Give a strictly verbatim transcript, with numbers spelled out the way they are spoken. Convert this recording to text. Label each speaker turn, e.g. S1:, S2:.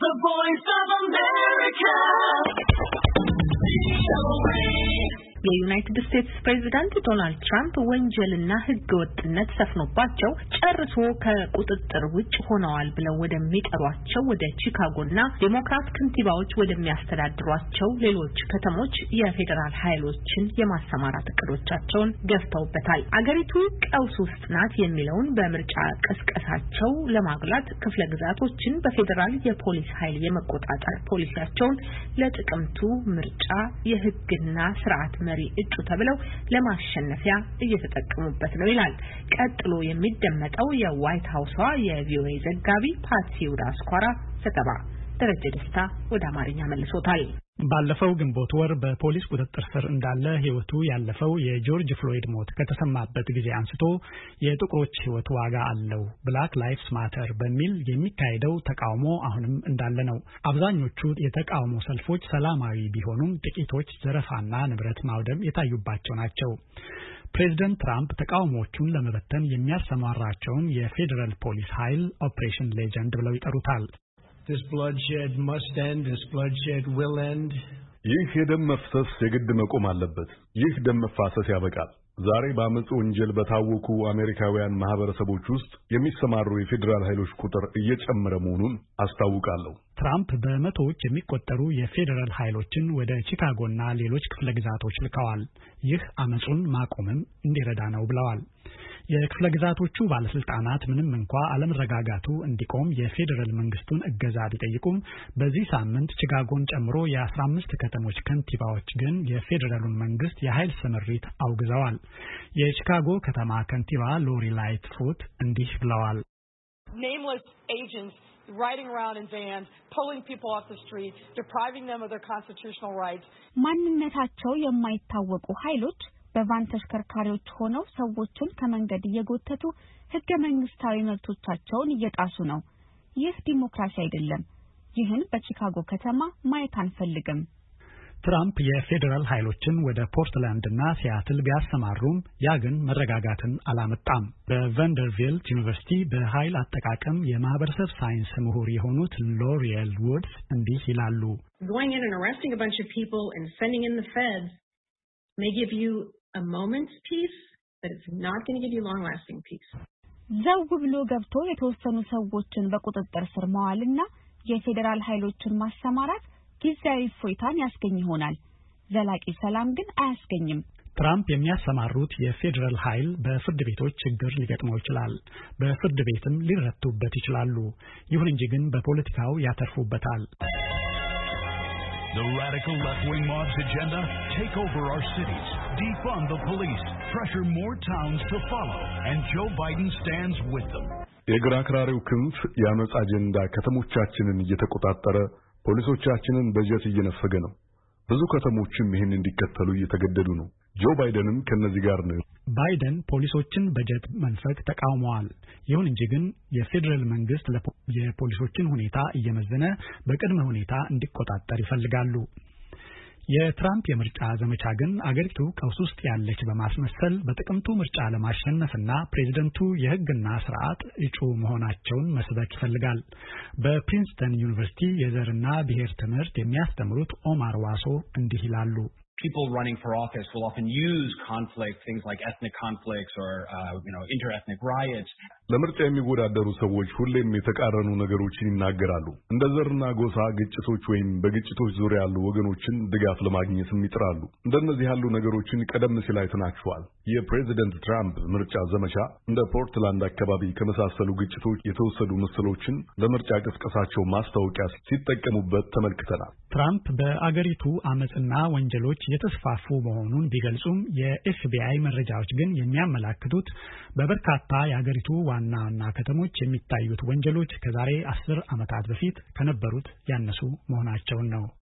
S1: The Voice of America.
S2: የዩናይትድ ስቴትስ ፕሬዝዳንት ዶናልድ ትራምፕ ወንጀልና ህገወጥነት ሰፍኖባቸው ጨርሶ ከቁጥጥር ውጭ ሆነዋል ብለው ወደሚጠሯቸው ወደ ቺካጎና ዴሞክራት ከንቲባዎች ወደሚያስተዳድሯቸው ሌሎች ከተሞች የፌደራል ኃይሎችን የማሰማራት እቅዶቻቸውን ገፍተውበታል። አገሪቱ ቀውስ ውስጥ ናት የሚለውን በምርጫ ቀስቀሳቸው ለማግላት ክፍለ ግዛቶችን በፌደራል የፖሊስ ኃይል የመቆጣጠር ፖሊሲያቸውን ለጥቅምቱ ምርጫ የህግና ስርዓት መሪ እጩ ተብለው ለማሸነፊያ እየተጠቀሙበት ነው ይላል። ቀጥሎ የሚደመጠው የዋይት ሃውሷ የቪኦኤ ዘጋቢ ፓትሲ ውዳስኳራ ዘገባ ደረጀ ደስታ ወደ አማርኛ መልሶታል።
S3: ባለፈው ግንቦት ወር በፖሊስ ቁጥጥር ስር እንዳለ ህይወቱ ያለፈው የጆርጅ ፍሎይድ ሞት ከተሰማበት ጊዜ አንስቶ የጥቁሮች ህይወት ዋጋ አለው ብላክ ላይቭስ ማተር በሚል የሚካሄደው ተቃውሞ አሁንም እንዳለ ነው። አብዛኞቹ የተቃውሞ ሰልፎች ሰላማዊ ቢሆኑም ጥቂቶች ዘረፋና ንብረት ማውደም የታዩባቸው ናቸው። ፕሬዝዳንት ትራምፕ ተቃውሞዎቹን ለመበተን የሚያሰማራቸውን የፌደራል ፖሊስ ኃይል ኦፕሬሽን ሌጀንድ ብለው ይጠሩታል።
S4: This bloodshed must end. This bloodshed will end.
S5: ይህ የደም መፍሰስ የግድ መቆም አለበት። ይህ ደም መፋሰስ ያበቃል። ዛሬ በአመጽ ወንጀል በታወቁ አሜሪካውያን ማህበረሰቦች ውስጥ የሚሰማሩ የፌደራል ኃይሎች ቁጥር እየጨመረ መሆኑን አስታውቃለሁ።
S3: ትራምፕ በመቶዎች የሚቆጠሩ የፌደራል ኃይሎችን ወደ ቺካጎና ሌሎች ክፍለ ግዛቶች ልከዋል። ይህ አመጹን ማቆምም እንዲረዳ ነው ብለዋል። የክፍለ ግዛቶቹ ባለስልጣናት ምንም እንኳ አለመረጋጋቱ እንዲቆም የፌደራል መንግስቱን እገዛ ቢጠይቁም በዚህ ሳምንት ቺካጎን ጨምሮ የአስራ አምስት ከተሞች ከንቲባዎች ግን የፌደራሉን መንግስት የኃይል ስምሪት አውግዘዋል። የቺካጎ ከተማ ከንቲባ ሎሪ ላይትፉት እንዲህ ብለዋል።
S6: Nameless agents riding around in vans, pulling people off the street, depriving them of their constitutional rights.
S7: ማንነታቸው የማይታወቁ ኃይሎች በቫን ተሽከርካሪዎች ሆነው ሰዎችን ከመንገድ እየጎተቱ ህገ መንግስታዊ መብቶቻቸውን እየጣሱ ነው። ይህ ዲሞክራሲ አይደለም። ይህን በቺካጎ ከተማ ማየት አንፈልግም።
S3: ትራምፕ የፌደራል ኃይሎችን ወደ ፖርትላንድና ሲያትል ቢያሰማሩም ያ ግን መረጋጋትን አላመጣም። በቫንደርቢልት ዩኒቨርሲቲ በኃይል አጠቃቀም የማህበረሰብ ሳይንስ ምሁር የሆኑት ሎሪየል ውድስ እንዲህ ይላሉ።
S8: Going in and arresting a bunch of people and sending in the feds may give you a moment's peace, but it's not going to give you long-lasting peace.
S7: ዘው ብሎ ገብቶ የተወሰኑ ሰዎችን በቁጥጥር ስር ማዋልና የፌደራል ኃይሎችን ማሰማራት ጊዜያዊ እፎይታን ያስገኝ ይሆናል። ዘላቂ ሰላም ግን አያስገኝም።
S3: ትራምፕ የሚያሰማሩት የፌደራል ኃይል በፍርድ ቤቶች ችግር ሊገጥመው ይችላል። በፍርድ ቤትም ሊረቱበት ይችላሉ። ይሁን እንጂ ግን በፖለቲካው ያተርፉበታል።
S9: The radical left-wing mob's agenda? Take over our cities, defund the police, pressure more towns to follow, and Joe Biden stands with them.
S5: የግራ አክራሪው ክንፍ የአመጽ አጀንዳ ከተሞቻችንን እየተቆጣጠረ ፖሊሶቻችንን በጀት እየነፈገ ነው። ብዙ ከተሞችም ይህን እንዲከተሉ እየተገደዱ ነው። ጆ ባይደንም ከነዚህ ጋር ነው።
S3: ባይደን ፖሊሶችን በጀት መንፈግ ተቃውመዋል። ይሁን እንጂ ግን የፌደራል መንግስት የፖሊሶችን ሁኔታ እየመዘነ በቅድመ ሁኔታ እንዲቆጣጠር ይፈልጋሉ። የትራምፕ የምርጫ ዘመቻ ግን አገሪቱ ቀውስ ውስጥ ያለች በማስመሰል በጥቅምቱ ምርጫ ለማሸነፍና ፕሬዝዳንቱ የህግና ስርዓት እጩ መሆናቸውን መስበክ ይፈልጋል። በፕሪንስተን ዩኒቨርሲቲ የዘርና ብሔር ትምህርት የሚያስተምሩት ኦማር ዋሶ እንዲህ ይላሉ።
S10: People running for office will often use conflict, things like ethnic conflicts or, uh, you know, inter-ethnic riots.
S5: ለምርጫ የሚወዳደሩ ሰዎች ሁሌም የተቃረኑ ነገሮችን ይናገራሉ። እንደ ዘርና ጎሳ ግጭቶች ወይም በግጭቶች ዙሪያ ያሉ ወገኖችን ድጋፍ ለማግኘትም ይጥራሉ። እንደነዚህ ያሉ ነገሮችን ቀደም ሲል አይተናቸዋል። የፕሬዝዳንት ትራምፕ ምርጫ ዘመቻ እንደ ፖርትላንድ አካባቢ ከመሳሰሉ ግጭቶች የተወሰዱ ምስሎችን ለምርጫ ቅስቀሳቸው ማስታወቂያ ሲጠቀሙበት ተመልክተናል።
S3: ትራምፕ በአገሪቱ አመጽና ወንጀሎች የተስፋፉ መሆኑን ቢገልጹም የኤፍቢአይ መረጃዎች ግን የሚያመላክቱት በበርካታ የአገሪቱ ዋና ዋና ከተሞች የሚታዩት ወንጀሎች ከዛሬ አስር ዓመታት በፊት ከነበሩት ያነሱ መሆናቸውን ነው።